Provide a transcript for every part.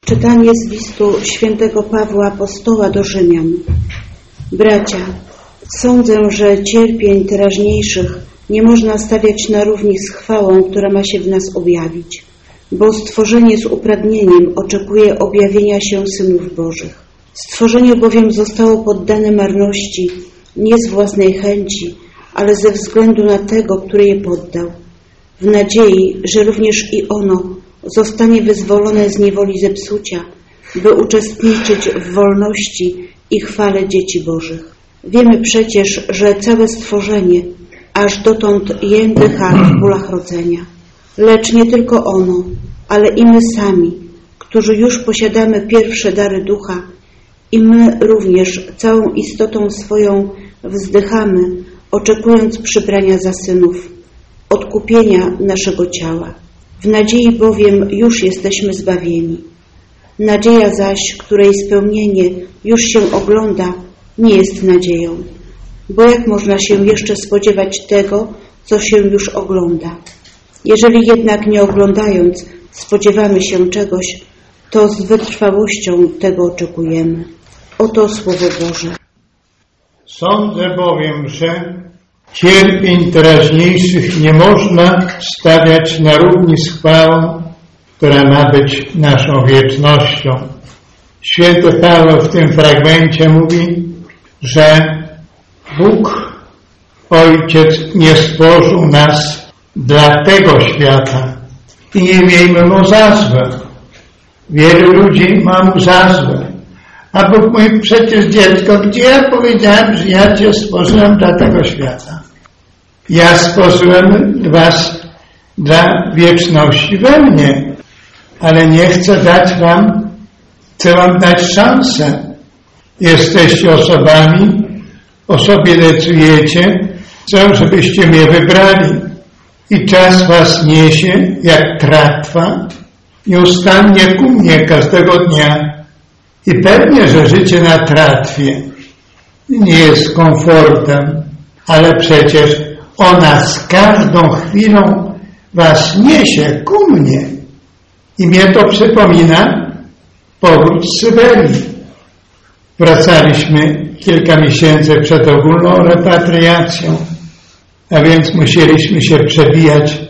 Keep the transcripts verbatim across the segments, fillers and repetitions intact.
Czytanie z listu świętego Pawła Apostoła do Rzymian. Bracia, sądzę, że cierpień teraźniejszych nie można stawiać na równi z chwałą, która ma się w nas objawić, bo stworzenie z upragnieniem oczekuje objawienia się synów Bożych. Stworzenie bowiem zostało poddane marności nie z własnej chęci, ale ze względu na tego, który je poddał, w nadziei, że również i ono zostanie wyzwolone z niewoli zepsucia, by uczestniczyć w wolności i chwale dzieci Bożych. Wiemy przecież, że całe stworzenie aż dotąd jędycha w bólach rodzenia. Lecz nie tylko ono, ale i my sami, którzy już posiadamy pierwsze dary ducha, i my również całą istotą swoją wzdychamy, oczekując przybrania za synów, odkupienia naszego ciała. W nadziei bowiem już jesteśmy zbawieni. Nadzieja zaś, której spełnienie już się ogląda, nie jest nadzieją. Bo jak można się jeszcze spodziewać tego, co się już ogląda? Jeżeli jednak nie oglądając spodziewamy się czegoś, to z wytrwałością tego oczekujemy. Oto Słowo Boże. Sądzę bowiem, że cierpień teraźniejszych nie można stawiać na równi z chwałą, która ma być naszą wiecznością. Święty Paweł w tym fragmencie mówi, że Bóg, Ojciec, nie stworzył nas dla tego świata i nie miejmy mu za złe. Wielu ludzi ma mu za złe. A Bóg mówi, przecież dziecko, gdzie ja powiedziałem, że ja Cię stworzyłem dla tego świata? Ja stworzyłem Was dla wieczności we mnie, ale nie chcę dać Wam, chcę Wam dać szansę. Jesteście osobami, o sobie decydujecie, chcę, żebyście mnie wybrali. I czas Was niesie, jak tratwa, nieustannie ku mnie każdego dnia. I pewnie, że życie na tratwie nie jest komfortem, ale przecież ona z każdą chwilą Was niesie ku mnie. I mnie to przypomina powrót z Syberii. Wracaliśmy kilka miesięcy przed ogólną repatriacją, a więc musieliśmy się przebijać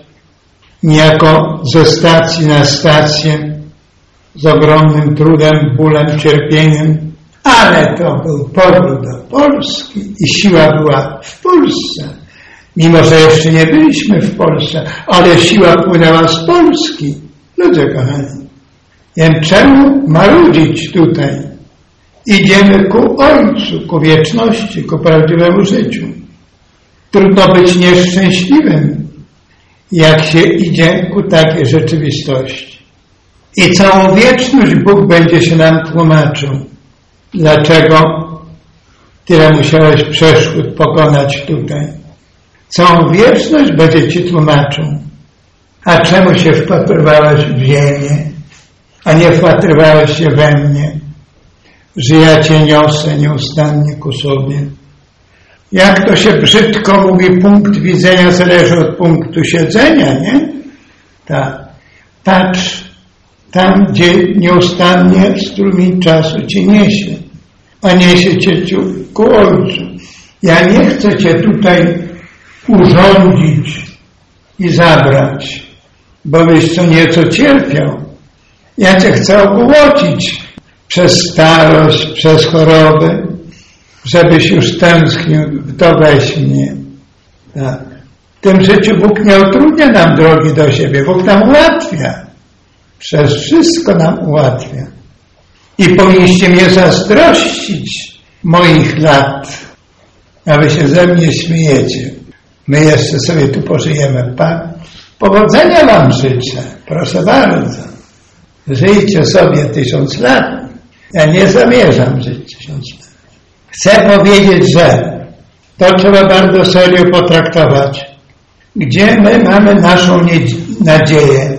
niejako ze stacji na stację, z ogromnym trudem, bólem, cierpieniem, ale to był powrót do Polski i siła była w Polsce. Mimo że jeszcze nie byliśmy w Polsce, ale siła płynęła z Polski. Ludzie kochani, wiem czemu marudzić tutaj? Idziemy ku Ojcu, ku wieczności, ku prawdziwemu życiu. Trudno być nieszczęśliwym, jak się idzie ku takiej rzeczywistości. I całą wieczność Bóg będzie się nam tłumaczył. Dlaczego tyle musiałeś przeszkód pokonać tutaj? Całą wieczność będzie Ci tłumaczył. A czemu się wpatrywałeś w ziemię, a nie wpatrywałeś się we mnie, że ja Cię niosę nieustannie ku sobie? Jak to się brzydko mówi, punkt widzenia zależy od punktu siedzenia, nie? Tak. Patrz tam, gdzie nieustannie strumień czasu Cię niesie, a niesie Cię ku Ojcu. Ja nie chcę Cię tutaj urządzić i zabrać, bo byś co nieco cierpiał. Ja Cię chcę ogłocić przez starość, przez chorobę, żebyś już tęsknił, to weź mnie. Tak. W tym życiu Bóg nie utrudnia nam drogi do siebie, Bóg nam ułatwia. Przez wszystko nam ułatwia. I powinniście mnie zazdrościć moich lat, a wy się ze mnie śmiejecie. My jeszcze sobie tu pożyjemy. Pan, powodzenia wam życzę. Proszę bardzo. Żyjcie sobie tysiąc lat. Ja nie zamierzam żyć tysiąc lat. Chcę powiedzieć, że to trzeba bardzo serio potraktować. Gdzie my mamy naszą nadzieję?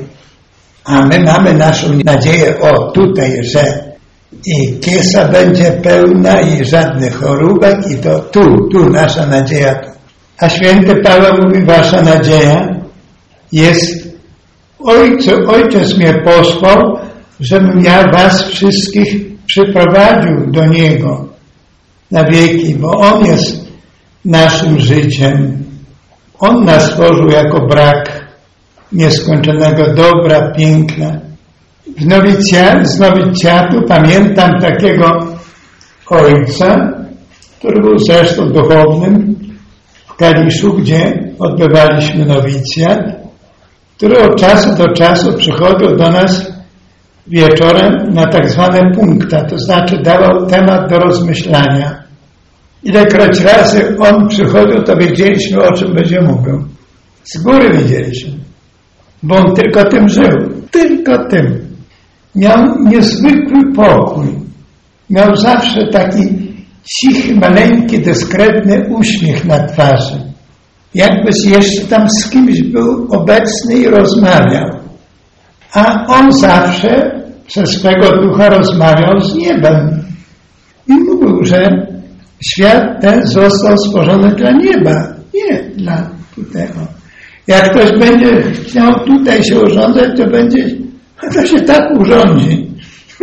A my mamy naszą nadzieję, o tutaj, że i kiesa będzie pełna i żadnych choróbek i to tu, tu nasza nadzieja. A święty Paweł mówi, wasza nadzieja jest, Ojcu, Ojciec mnie posłał, żebym ja was wszystkich przyprowadził do Niego na wieki, bo On jest naszym życiem. On nas stworzył jako brak nieskończonego dobra, piękna. W nowicja, z nowicjatu pamiętam takiego ojca, który był zresztą duchownym w Kaliszu, gdzie odbywaliśmy nowicjat, który od czasu do czasu przychodził do nas wieczorem na tak zwane punkta, to znaczy dawał temat do rozmyślania. Ilekroć razy on przychodził, to wiedzieliśmy, o czym będzie mówił. Z góry wiedzieliśmy, bo on tylko tym żył, tylko tym. Miał niezwykły pokój. Miał zawsze taki cichy, maleńki, dyskretny uśmiech na twarzy. Jakby jeszcze tam z kimś był obecny i rozmawiał. A on zawsze przez swego ducha rozmawiał z niebem. I mówił, że świat ten został stworzony dla nieba, nie dla tutaj. Jak ktoś będzie chciał tutaj się urządzać, to będzie, to się tak urządzi.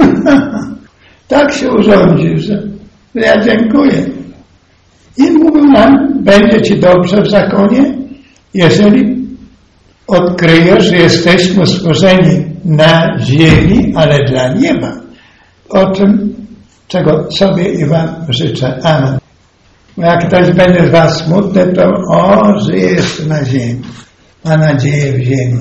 Tak się urządzi, że ja dziękuję. I mówił nam, będzie ci dobrze w zakonie, jeżeli odkryjesz, że jesteśmy stworzeni na ziemi, ale dla nieba. O czym, czego sobie i wam życzę. Amen. Bo jak ktoś będzie z was smutny, to o, żyje jeszcze na ziemi. Ma nadzieję w ziemi.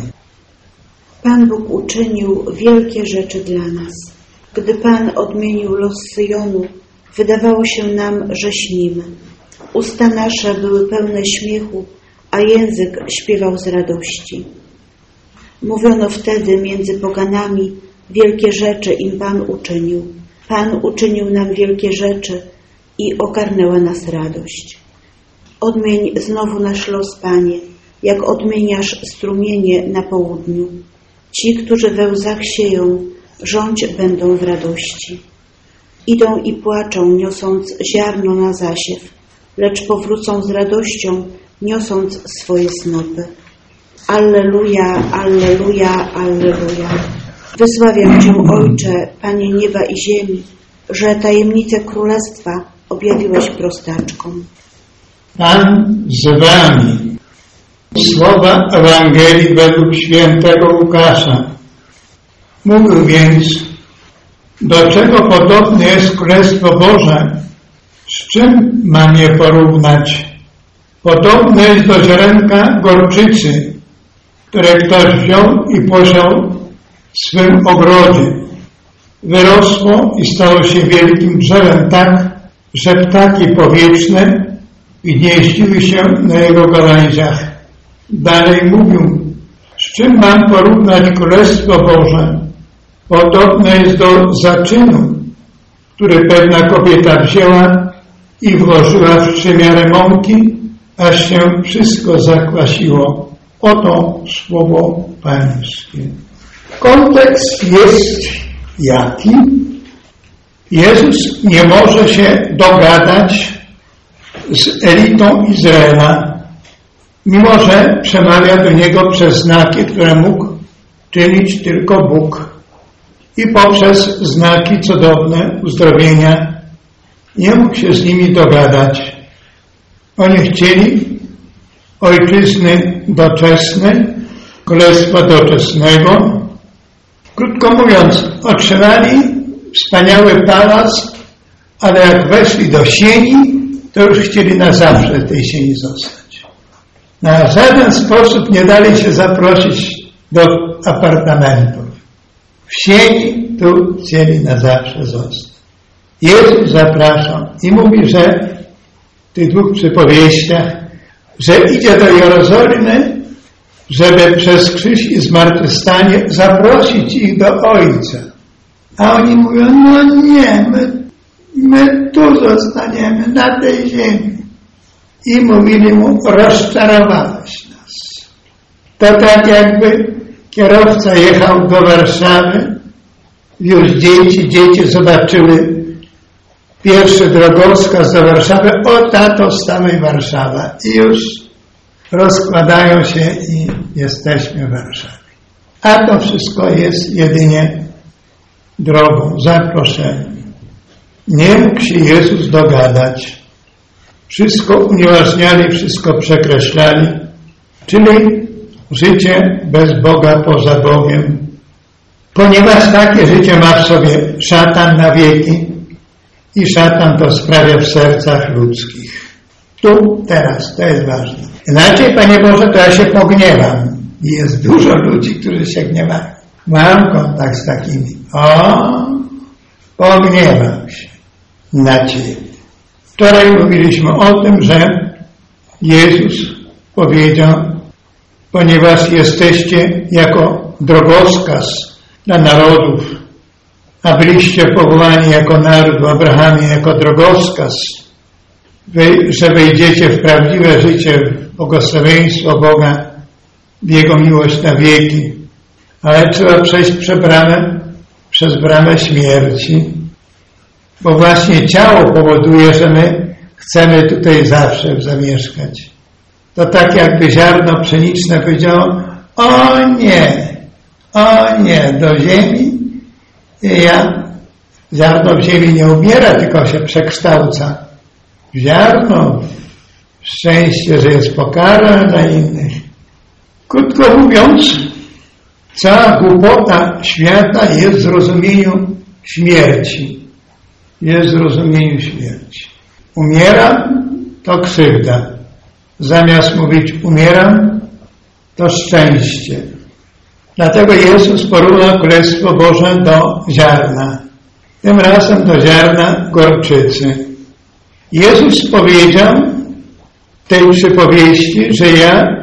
Pan Bóg uczynił wielkie rzeczy dla nas. Gdy Pan odmienił los Syjonu, wydawało się nam, że śnimy. Usta nasze były pełne śmiechu, a język śpiewał z radości. Mówiono wtedy między poganami, wielkie rzeczy im Pan uczynił. Pan uczynił nam wielkie rzeczy i ogarnęła nas radość. Odmień znowu nasz los, Panie, jak odmieniasz strumienie na południu. Ci, którzy we łzach sieją, rządź będą w radości. Idą i płaczą, niosąc ziarno na zasiew, lecz powrócą z radością, niosąc swoje snopy. Alleluja, alleluja, alleluja. Wysławiam Cię, Ojcze, Panie nieba i ziemi, że tajemnice królestwa objawiłeś prostaczkom. Pan z wami. Słowa Ewangelii według świętego Łukasza. Mówił więc, do czego podobne jest Królestwo Boże? Z czym mam je porównać? Podobne jest do ziarenka gorczycy, które ktoś wziął i posiał w swym ogrodzie. Wyrosło i stało się wielkim drzewem tak, że ptaki powietrzne gnieździły się na jego gałęziach. Dalej mówił, z czym mam porównać Królestwo Boże? Podobne jest do zaczynu, który pewna kobieta wzięła i włożyła w trzy miary mąki, aż się wszystko zakwasiło. Oto słowo Pańskie. Kontekst jest jaki? Jezus nie może się dogadać z elitą Izraela, mimo że przemawia do niego przez znaki, które mógł czynić tylko Bóg. I poprzez znaki cudowne uzdrowienia nie mógł się z nimi dogadać. Oni chcieli ojczyzny doczesnej, królestwa doczesnego. Krótko mówiąc, otrzymali wspaniały pałac, ale jak weszli do sieni, to już chcieli na zawsze w tej sieni zostać. Na żaden sposób nie dali się zaprosić do apartamentów. W sieni tu chcieli na zawsze zostać. Jezus zapraszał i mówi, że w tych dwóch przypowieściach, że idzie do Jerozolimy, żeby przez krzyż i zmartwychwstanie zaprosić ich do Ojca. A oni mówią, no nie, my, my tu zostaniemy, na tej ziemi. I mówili mu, rozczarowałeś nas. To tak jakby kierowca jechał do Warszawy, wiózł dzieci, dzieci zobaczyły pierwszy drogowskaz do Warszawy, o tato, stawaj Warszawa. I już rozkładają się i jesteśmy w Warszawie. A to wszystko jest jedynie drogą, zaproszeniem. Nie mógł się Jezus dogadać. Wszystko unieważniali, wszystko przekreślali, czyli życie bez Boga, poza Bogiem. Ponieważ takie życie ma w sobie szatan na wieki i szatan to sprawia w sercach ludzkich. Tu, teraz, to jest ważne. Inaczej, Panie Boże, to ja się pogniewam. I jest dużo ludzi, którzy się gniewają. Mam kontakt z takimi. O, pogniewam się na Ciebie. Wczoraj mówiliśmy o tym, że Jezus powiedział, ponieważ jesteście jako drogowskaz dla narodów, a byliście powołani jako naród w Abrahamie, jako drogowskaz, wy, że wejdziecie w prawdziwe życie, w błogosławieństwo Boga, w Jego miłość na wieki. Ale trzeba przejść przez bramę, przez bramę śmierci, bo właśnie ciało powoduje, że my chcemy tutaj zawsze zamieszkać. To tak jakby ziarno pszeniczne powiedziało, o nie, o nie, do ziemi. I ja, ziarno w ziemi nie umiera, tylko się przekształca w ziarno, w szczęście, że jest pokarma dla innych. Krótko mówiąc, cała głupota świata jest w zrozumieniu śmierci. Jest w zrozumieniu śmierci. Umieram, to krzywda. Zamiast mówić umieram, to szczęście. Dlatego Jezus porównał Królestwo Boże do ziarna. Tym razem do ziarna gorczycy. Jezus powiedział w tej przypowieści, że ja,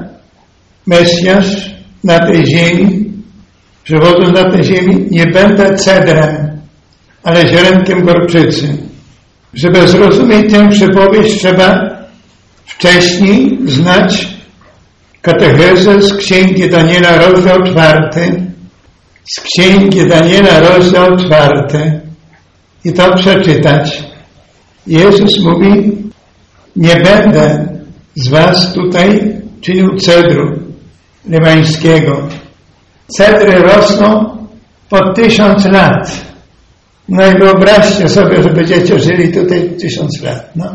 Mesjasz, na tej ziemi, przywodząc na tej ziemi, nie będę cedrem, ale ziarenkiem gorczycy. Żeby zrozumieć tę przypowieść, trzeba wcześniej znać katechezę z Księgi Daniela, rozdział czwarty. Z Księgi Daniela, rozdział czwarty. I to przeczytać. Jezus mówi, nie będę z was tutaj czynił cedru libańskiego. Cedry rosną po tysiąc lat. No i wyobraźcie sobie, że będziecie żyli tutaj tysiąc lat. No.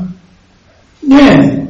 Nie.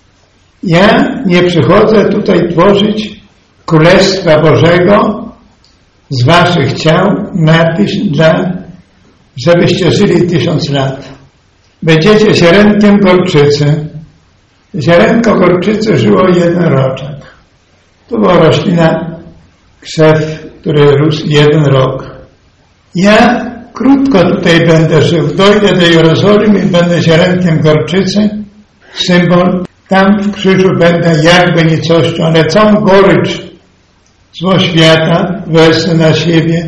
Ja nie przychodzę tutaj tworzyć Królestwa Bożego z waszych ciał, napisz, dla, żebyście żyli tysiąc lat. Będziecie ziarenkiem gorczycy. Ziarenko gorczycy żyło jeden roczek. To była roślina, krzew, który rósł jeden rok. Ja krótko tutaj będę żył. Dojdę do Jerozolimy i będę ziarenkiem gorczycy. Symbol. Tam w krzyżu będę jakby nicością, ale całą gorycz zło świata wezmę na siebie,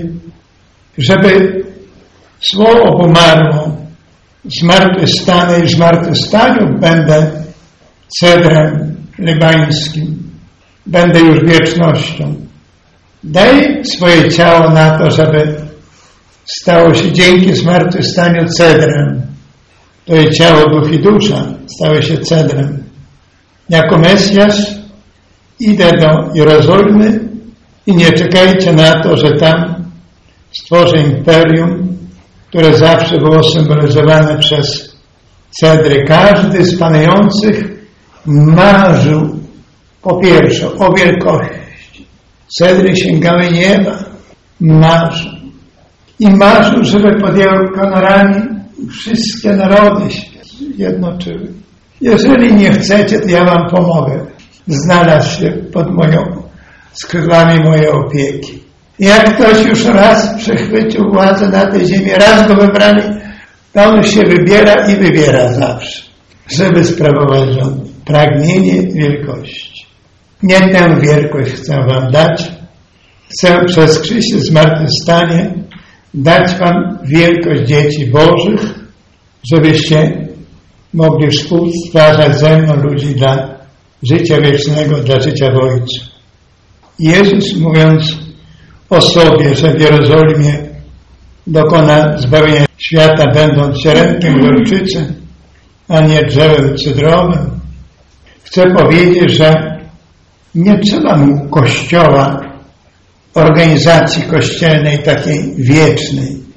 żeby zło obumarło. Zmartwychwstanę i w zmartwychwstaniu będę cedrem libańskim. Będę już wiecznością. Daj swoje ciało na to, żeby stało się dzięki zmartwychwstaniu cedrem. Twoje ciało, duch i dusza stały się cedrem. Jako Mesjasz idę do Jerozolimy i nie czekajcie na to, że tam stworzę imperium, które zawsze było symbolizowane przez cedry. Każdy z panujących marzył po pierwsze o wielkości. Cedry sięgały nieba. Marzył. I marzył, żeby pod jego kolorami wszystkie narody się zjednoczyły. Jeżeli nie chcecie, to ja wam pomogę. Znalazł się pod moją skrzydłami mojej opieki. Jak ktoś już raz przechwycił władzę na tej ziemi, raz go wybrali, to on się wybiera i wybiera zawsze, żeby sprawować rząd. Pragnienie wielkości. Nie tę wielkość chcę wam dać. Chcę przez Chrystusa zmartwychwstanie dać wam wielkość dzieci Bożych, żebyście mogli współstwarzać ze mną ludzi dla życia wiecznego, dla życia w Ojcu. Jezus, mówiąc o sobie, że w Jerozolimie dokona zbawienia świata, będąc ziarenkiem gorczycy, a nie drzewem cydrowym, chce powiedzieć, że nie trzeba mu Kościoła, organizacji kościelnej takiej wiecznej.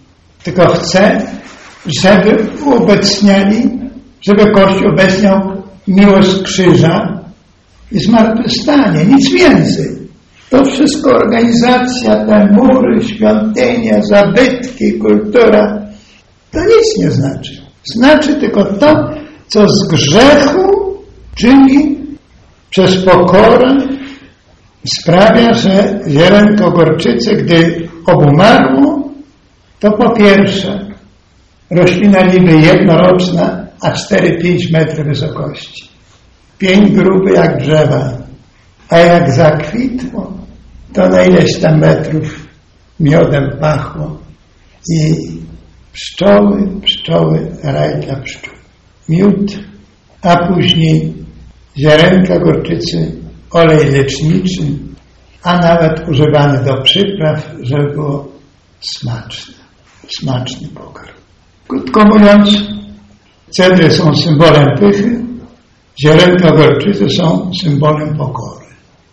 tylko chce, żeby uobecniali, żeby Kościół obecniał miłość krzyża i zmartwychwstanie, nic więcej. To wszystko organizacja, te mury, świątynia, zabytki, kultura, to nic nie znaczy. Znaczy tylko to, co z grzechu czyni przez pokorę, sprawia, że ziarenko gorczycy, gdy obumarło, to po pierwsze roślina niby jednoroczna, a cztery pięć metrów wysokości. Pień gruby jak drzewa, a jak zakwitło, to na ileś tam metrów miodem pachło i pszczoły, pszczoły, raj dla pszczół. Miód, a później ziarenka gorczycy, olej leczniczy, a nawet używany do przypraw, żeby było smaczne, smaczny pokarm. Krótko mówiąc, cedry są symbolem pychy, ziarenka gorczycy są symbolem pokory.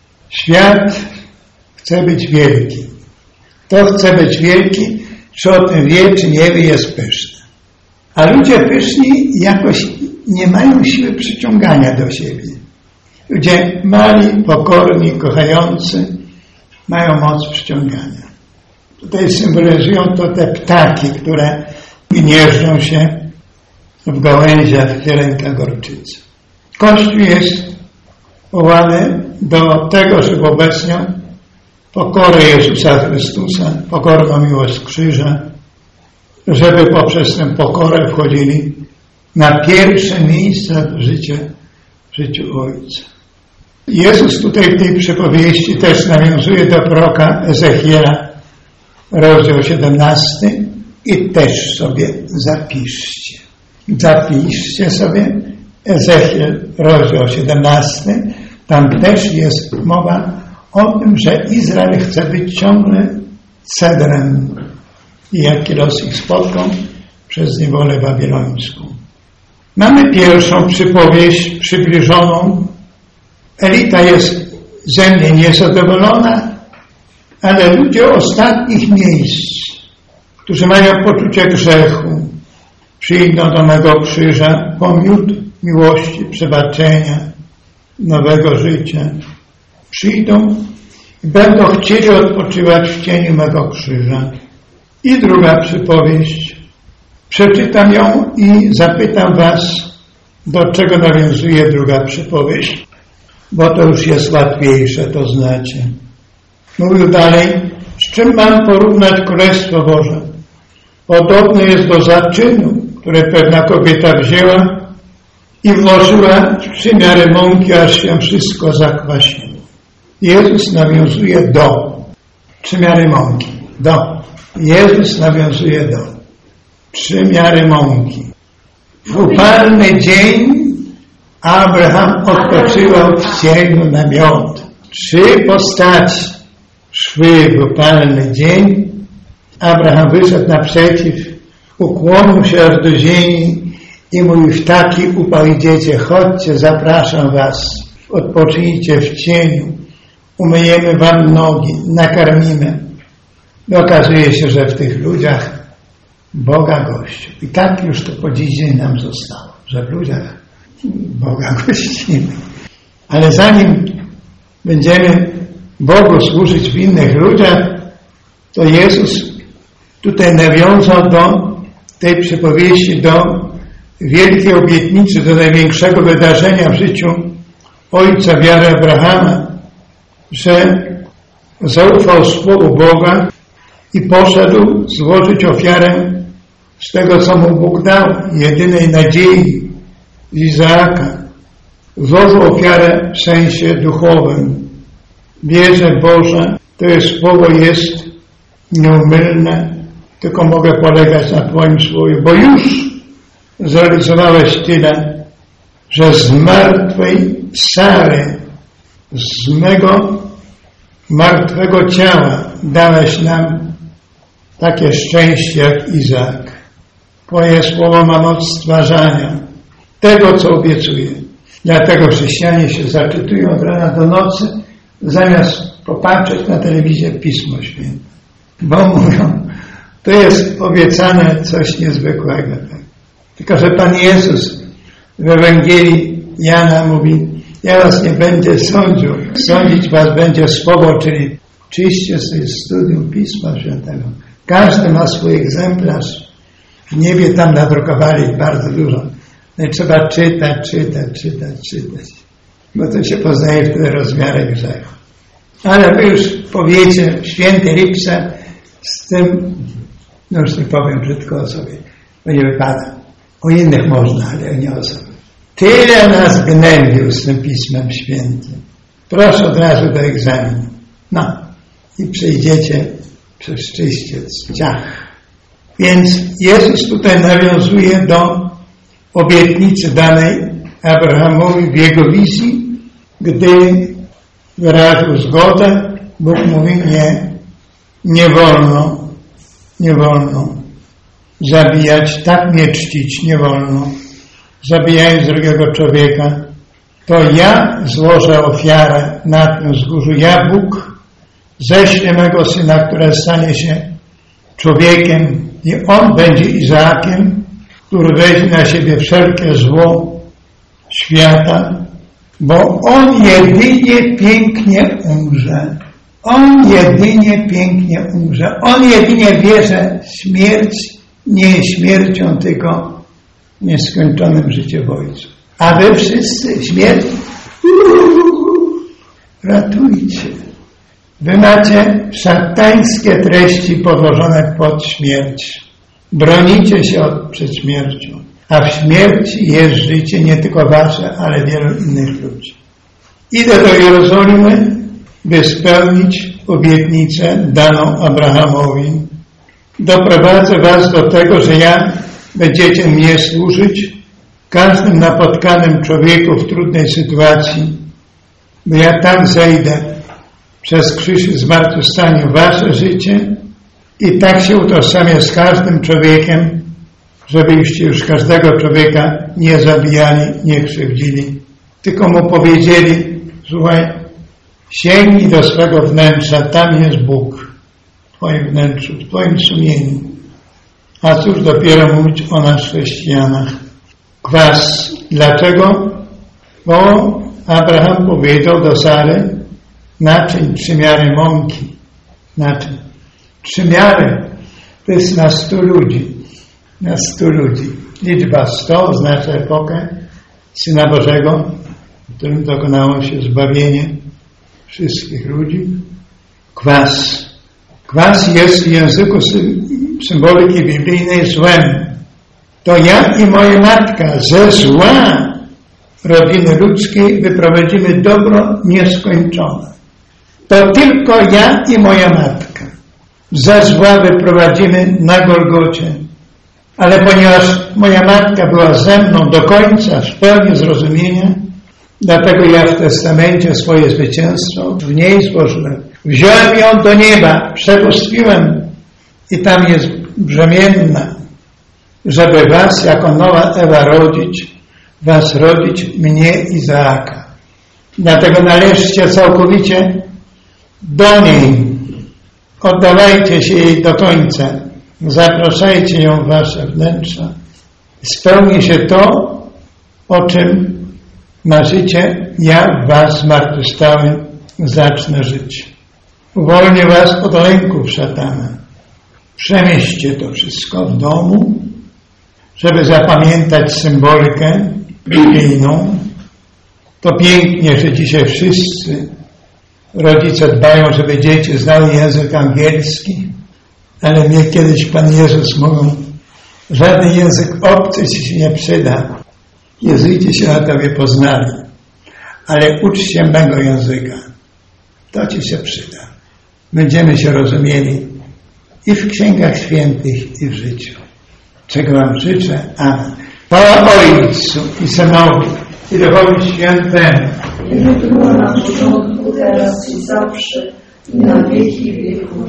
Świat chce być wielki. Kto chce być wielki, czy o tym wie, czy nie wie, jest pyszny. A ludzie pyszni jakoś nie mają siły przyciągania do siebie. Ludzie mali, pokorni, kochający mają moc przyciągania. Tutaj symbolizują to te ptaki, które gnieżdżą się w gałęziach ziarenka gorczycy. Kościół jest powołany do tego, żeby obecniał pokorę Jezusa Chrystusa, pokorną miłość krzyża, żeby poprzez tę pokorę wchodzili na pierwsze miejsce w życiu, w życiu Ojca. Jezus tutaj w tej przypowieści też nawiązuje do proroka Ezechiela, rozdział siedemnasty, i też sobie zapiszcie. Zapiszcie sobie Ezechiel, rozdział siedemnasty. Tam też jest mowa o tym, że Izrael chce być ciągle cedrem i jaki los ich spotkał przez niewolę babilońską. Mamy pierwszą przypowieść przybliżoną. Elita jest ze mnie niezadowolona, ale ludzie ostatnich miejsc, którzy mają poczucie grzechu, przyjdą do mego krzyża po miód miłości, przebaczenia, nowego życia. Przyjdą i będą chcieli odpoczywać w cieniu mego krzyża. I druga przypowieść. Przeczytam ją i zapytam was, do czego nawiązuje druga przypowieść, bo to już jest łatwiejsze, to znacie. Mówił dalej, z czym mam porównać Królestwo Boże? Podobne jest do zaczynu, które pewna kobieta wzięła i włożyła w trzy miary mąki, aż się wszystko zakwasiło. Jezus nawiązuje do. Trzy miary mąki. Do. Jezus nawiązuje do. Trzy miary mąki. W upalny dzień Abraham odpoczywał w cieniu namiot. Trzy postaci szły w upalny dzień. Abraham wyszedł naprzeciw, ukłonił się aż do ziemi i mówił, w taki upał idziecie, chodźcie, zapraszam was, odpoczyjcie w cieniu, umyjemy wam nogi, nakarmimy. I okazuje się, że w tych ludziach Boga gościł. I tak już to po dziś nam zostało, że w ludziach Boga gościmy. Ale zanim będziemy Bogu służyć w innych ludziach, to Jezus tutaj nawiązał do tej przypowieści, do wielkiej obietnicy, do największego wydarzenia w życiu ojca wiary Abrahama, że zaufał słowu Boga i poszedł złożyć ofiarę z tego, co mu Bóg dał, jedynej nadziei, Izaaka. Złożył ofiarę w sensie duchowym. Wierzę Boże, to jest słowo jest nieumylne, tylko mogę polegać na Twoim słowie, bo już zrealizowałeś tyle, że z martwej Sary, z mego martwego ciała dałeś nam takie szczęście jak Izaak. Twoje słowo ma moc stwarzania tego, co obiecuje. Dlatego chrześcijanie się zaczytują od rana do nocy, zamiast popatrzeć na telewizję Pismo Święte. Bo mówią, To jest obiecane coś niezwykłego. Tak? Tylko że Pan Jezus w Ewangelii Jana mówi, ja was nie będę sądził, sądzić was będzie słowo, czyli czyście sobie studium Pisma Świętego. Każdy ma swój egzemplarz. W niebie tam nadrukowali bardzo dużo. No i trzeba czytać, czytać, czytać, czytać. Bo to się poznaje wtedy rozmiary grzechu. Ale wy już powiecie, święty Lipsa, z tym, no już nie powiem brzydko o sobie, bo nie wypada. O innych można, ale nie o sobie. Tyle nas gnębił z tym Pismem Świętym. Proszę od razu do egzaminu. No i przejdziecie przez czyściec, ciach. Więc Jezus tutaj nawiązuje do obietnicy danej Abrahamowi w jego wizji, gdy wyraził zgodę, Bóg mówi nie, nie wolno, nie wolno zabijać, tak mnie czcić, nie wolno. Zabijając drugiego człowieka, to ja złożę ofiarę na tym wzgórzu. Ja, Bóg, ześlę mego Syna, który stanie się człowiekiem i On będzie Izaakiem, który weźmie na siebie wszelkie zło świata, bo On jedynie pięknie umrze. On jedynie pięknie umrze. On jedynie wie, że śmierć nie jest śmiercią, tylko nieskończonym życiem w Ojcu. A wy wszyscy śmierć ratujcie. Wy macie szatańskie treści podłożone pod śmierć. Bronicie się od, przed śmiercią. A w śmierci jest życie nie tylko wasze, ale wielu innych ludzi. Idę do Jerozolimy, by spełnić obietnicę daną Abrahamowi. Doprowadzę was do tego, że ja będziecie mnie służyć każdym napotkanym człowieku w trudnej sytuacji, bo ja tam zejdę przez krzyż i zmartwychwstanie wasze życie i tak się utożsamię z każdym człowiekiem, żebyście już każdego człowieka nie zabijali, nie krzywdzili, tylko mu powiedzieli, słuchaj, sięgnij do swego wnętrza, tam jest Bóg w twoim wnętrzu, w twoim sumieniu. A cóż dopiero mówić o nas chrześcijanach. Kwas. Dlaczego? Bo Abraham powiedział do Sary, naczyń trzy miary mąki. Naczyń. Trzy miary to jest na stu ludzi. Na stu ludzi. Liczba sto oznacza epokę Syna Bożego, w którym dokonało się zbawienie wszystkich ludzi. Kwas. Kwas jest w języku symboliki biblijnej złem. To ja i moja matka ze zła rodziny ludzkiej wyprowadzimy dobro nieskończone. To tylko ja i moja matka ze zła wyprowadzimy na Golgocie. Ale ponieważ moja matka była ze mną do końca, w pełni zrozumienia, dlatego ja w testamencie swoje zwycięstwo w niej złożyłem. Wziąłem ją do nieba, przepustwiłem i tam jest brzemienna, żeby was jako nowa Ewa rodzić, was rodzić, mnie Izaaka. Dlatego należcie całkowicie do niej. Oddawajcie się jej do końca. Zapraszajcie ją w wasze wnętrza. Spełni się to, o czym marzycie. Ja w was zmartwychwstały zacznę żyć. Uwolnię was od lęków szatana. Przemieście to wszystko w domu, żeby zapamiętać symbolikę biblijną. To pięknie, że dzisiaj wszyscy rodzice dbają, żeby dzieci znały język angielski, ale mnie kiedyś Pan Jezus mówił, żaden język obcy ci się nie przyda. Jezuici się na tobie poznali, ale ucz się mego języka. To ci się przyda. Będziemy się rozumieli i w księgach świętych, i w życiu. Czego wam życzę? Amen. Chwała Ojcu i Synowi i Duchowi Świętemu. I było na początku, teraz i zawsze, i na wieki wieków.